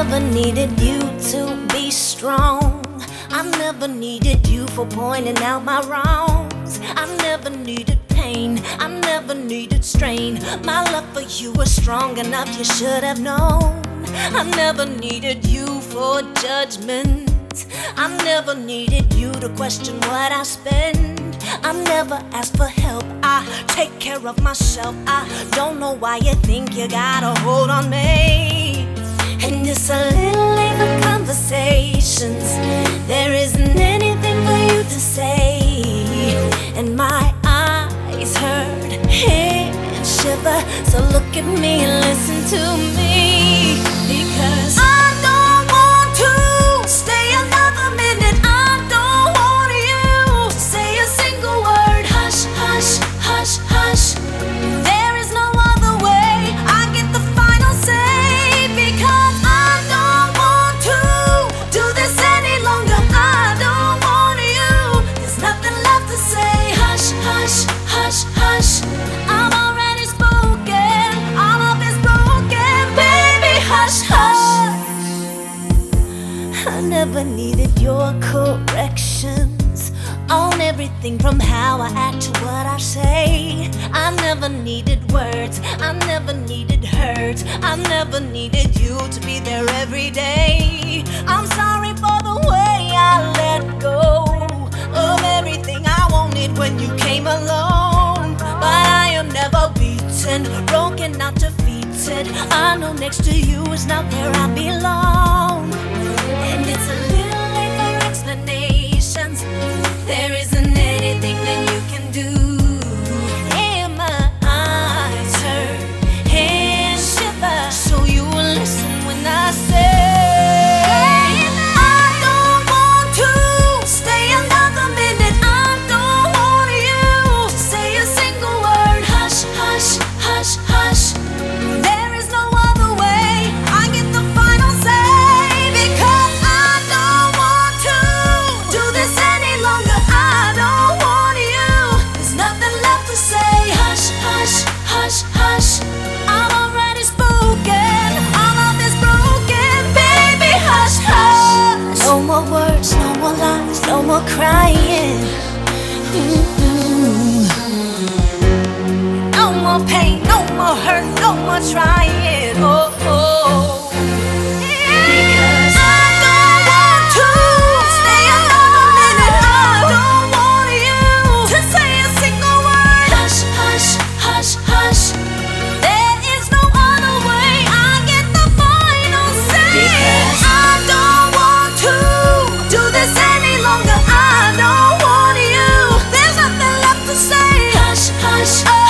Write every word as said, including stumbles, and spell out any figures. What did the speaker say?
never needed you to be strong. I never needed you for pointing out my wrongs. I never needed pain, I never needed strain. My love for you was strong enough, you should have known. I never needed you for judgment. I never needed you to question what I spend. I never asked for help, I take care of myself. I don't know why you think you got a hold on me. And it's a little late for conversations. There isn't anything for you to say. And my eyes hurt, and shiver. So look at me and listen to me, because I don't want to stay another minute. I don't want you to say a single word. Hush, hush, hush, hush. There is no other way. I get the final say, because I don't want to do this any longer. I don't want you. There's nothing left to say. Hush, hush, hush, hush. I'm already spoken. All of it's broken, baby. Hush, hush. I never needed your corrections on everything from how I act to what I say. I never needed words, I never needed hurt. I never needed you to be there every day. I'm sorry for the way I let go of everything I wanted when you came along. But I am never beaten, broken, not defeated. I know next to you is not where I belong. And it's a little late for explanations. There isn't anything that you can do. And my eyes hurt and shiver, so you will listen when I say I don't want to stay another minute. I don't want you to say a single word. Hush, hush, hush, hush. There is no other way. I get the final say, because I don't want to do this any longer. I don't want you. There's nothing left to say. Hush, hush, hush, hush. I'm already spoken. All of this broken, baby. Hush, hush. No more words, no more lies, no more crying. Mm-mm. No more pain, no more hurt, no more trying. Oh, oh. Because I don't want to stay another minute. I don't want you to say a single word. Hush, hush, hush, hush. There is no other way. I get the final say. Because I don't want to do this any longer. I don't want you. There's nothing left to say. Hush, hush.